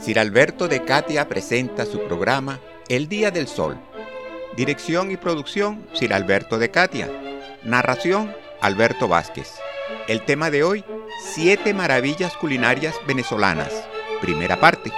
Sir Alberto de Catia presenta su programa El Día del Sol. Dirección y producción, Sir Alberto de Catia. Narración, Alberto Vázquez. El tema de hoy, 7 maravillas culinarias venezolanas. Primera parte.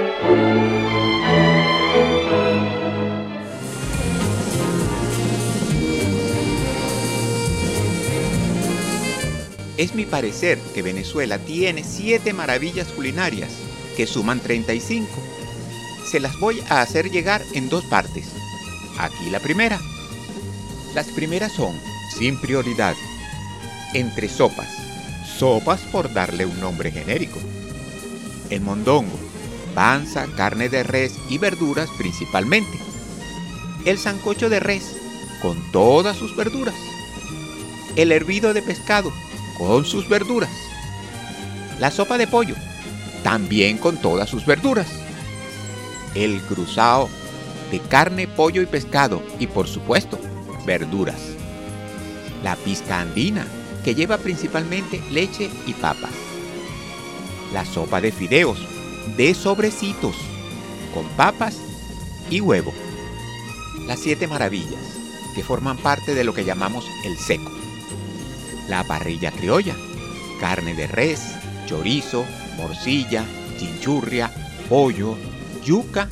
Es mi parecer que Venezuela tiene 7 maravillas culinarias, que suman 35. Se las voy a hacer llegar en 2 partes. Aquí la primera. Las primeras son, sin prioridad, entre sopas. Sopas por darle un nombre genérico. El mondongo, panza, carne de res y verduras principalmente. El sancocho de res, con todas sus verduras. El hervido de pescado, con sus verduras. La sopa de pollo, también con todas sus verduras. El cruzado de carne, pollo y pescado y por supuesto, verduras. La pizca andina, que lleva principalmente leche y papas. La sopa de fideos, de sobrecitos, con papas y huevo. Las 7 maravillas, que forman parte de lo que llamamos el seco. La parrilla criolla, carne de res, chorizo, morcilla, chinchurria, pollo, yuca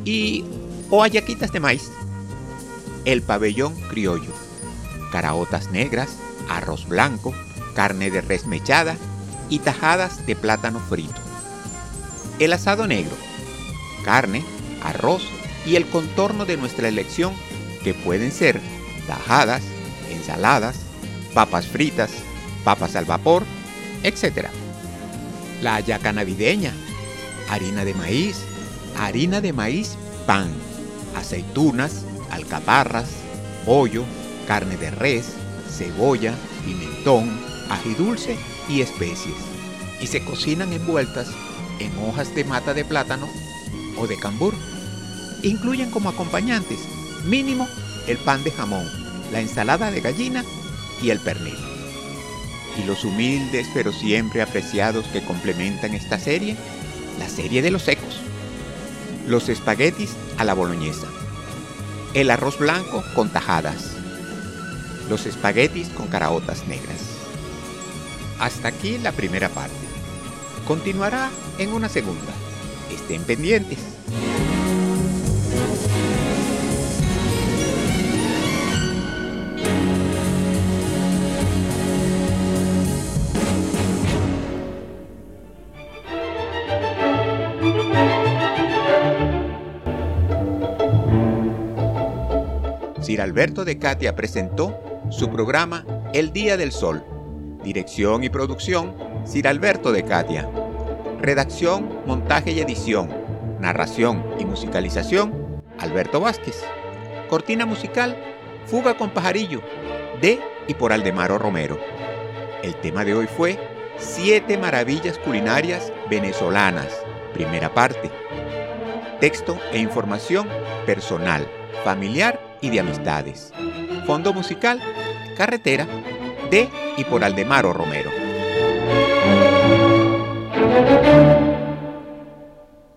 o hallaquitas de maíz. El pabellón criollo, caraotas negras, arroz blanco, carne de res mechada y tajadas de plátano frito. El asado negro, carne, arroz y el contorno de nuestra elección, que pueden ser tajadas, ensaladas, papas fritas, papas al vapor, etc. La hallaca navideña, harina de maíz pan, aceitunas, alcaparras, pollo, carne de res, cebolla, pimentón, ají dulce y especies. Y se cocinan envueltas en hojas de mata de plátano o de cambur. Incluyen como acompañantes, mínimo, el pan de jamón, la ensalada de gallina y el pernil. Y los humildes pero siempre apreciados que complementan esta serie, la serie de los secos. Los espaguetis a la boloñesa, el arroz blanco con tajadas, los espaguetis con caraotas negras. Hasta aquí la primera parte. Continuará en una segunda. Estén pendientes. Sir Alberto de Catia presentó su programa El Día del Sol. Dirección y producción, Sir Alberto de Catia. Redacción, montaje y edición. Narración y musicalización, Alberto Vázquez. Cortina musical, Fuga con Pajarillo, de y por Aldemaro Romero. El tema de hoy fue 7 maravillas culinarias venezolanas. Primera parte. Texto e información personal, familiar y de amistades. Fondo musical, Carretera, de y por Aldemaro Romero.